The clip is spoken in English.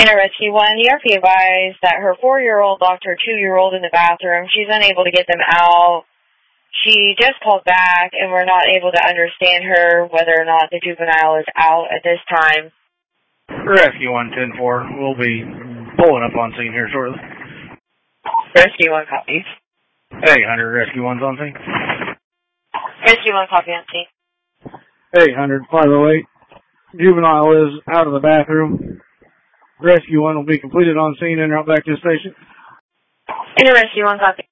In a Rescue 1, the RP advised that her 4-year-old locked her 2-year-old in the bathroom. She's unable to get them out. She just called back, and we're not able to understand her whether or not the juvenile is out at this time. Rescue 110-4. We'll be pulling up on scene here shortly. Rescue 1 copies. Hey, Hunter. Rescue 1's on scene. Rescue 1 copy on scene. Hey, Hunter. 508. Juvenile is out of the bathroom. Rescue 1 will be completed on scene and route back to the station. In a Rescue 1 copy.